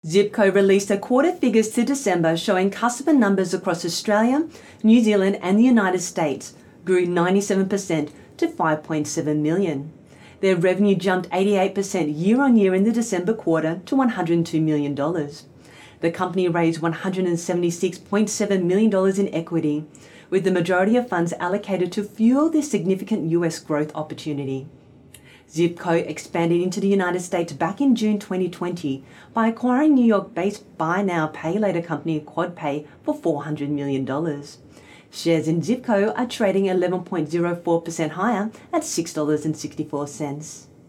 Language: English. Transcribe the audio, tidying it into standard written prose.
Zipco released their quarter figures to December showing customer numbers across Australia, New Zealand and the United States grew 97% to 5.7 million. Their revenue jumped 88% year-on-year in the December quarter to $102 million. The company raised $176.7 million in equity, with the majority of funds allocated to fuel this significant US growth opportunity. Zipco expanded into the United States back in June 2020 by acquiring New York-based buy now, pay later company QuadPay for $400 million. Shares in Zipco are trading 11.04% higher at $6.64.